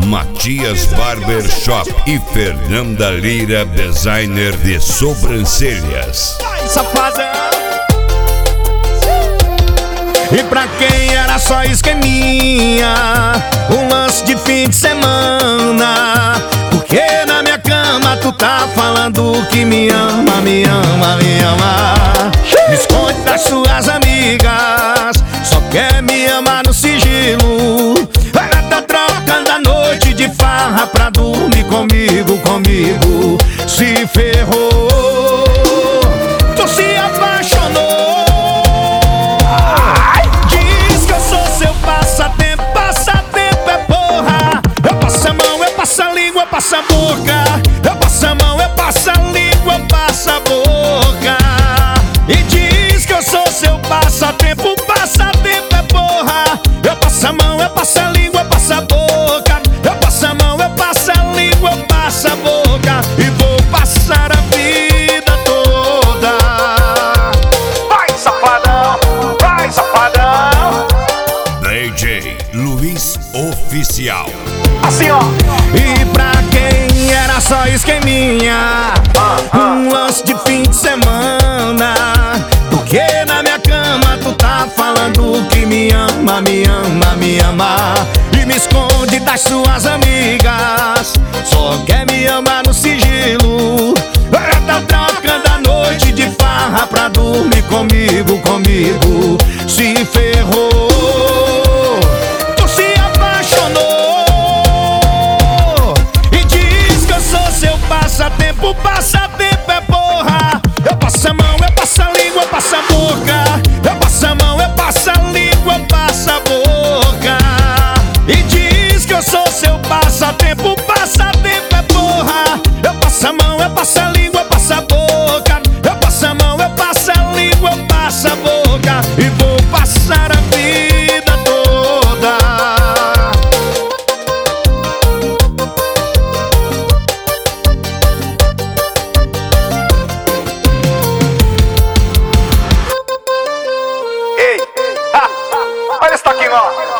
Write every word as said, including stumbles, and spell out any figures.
Matias Barbershop e Fernanda Lira, designer de sobrancelhas. Safadão. E pra quem era só esqueminha, um lance de fim de semana, porque na minha cama tu tá falando que me ama, me ama, me ama. Me esconde das suas amigas, só quer me amar no sigilo. Ela tá trocando a noite de farra pra dormir comigo, comigo. Se ferrou, tu se apaixonou. Diz que eu sou seu passatempo, passatempo é porra. Eu passo a mão, eu passo a língua, eu passo a boca. Eu passo a mão, eu passo a língua, eu passo a boca. E diz que eu sou seu passatempo, passatempo é porra. Eu passo a mão, eu passo a língua, eu passo a boca. Eu passo a mão, eu passo a língua, eu passo a boca. E vou passar a vida toda. Vai, safadão, vai, safadão. D J Luiz Oficial. Assim, ó. E pra quem era só esqueminha, um lance de fim de semana, porque na minha cama tu tá falando que me ama, me ama, me ama. E me esconde das suas amigas, só quer me amar no sigilo. Ela tá trocando a noite de farra pra dormir comigo, comigo. Se ferrou, tu se apaixonou. E diz que eu sou seu passatempo, passatempo é porra. Eu passo a mão, eu passo a língua, eu passo a boca. Eu passo a mão, eu passo a língua, eu passo a boca. E diz que eu sou seu passatempo, passatempo é porra. Eu passo a mão, eu passo a língua, eu passo a boca. Eu passo a mão, eu passo a língua, eu passo a boca. E vou passar a vida toda. Ei, ha, olha esse toquinho, ó.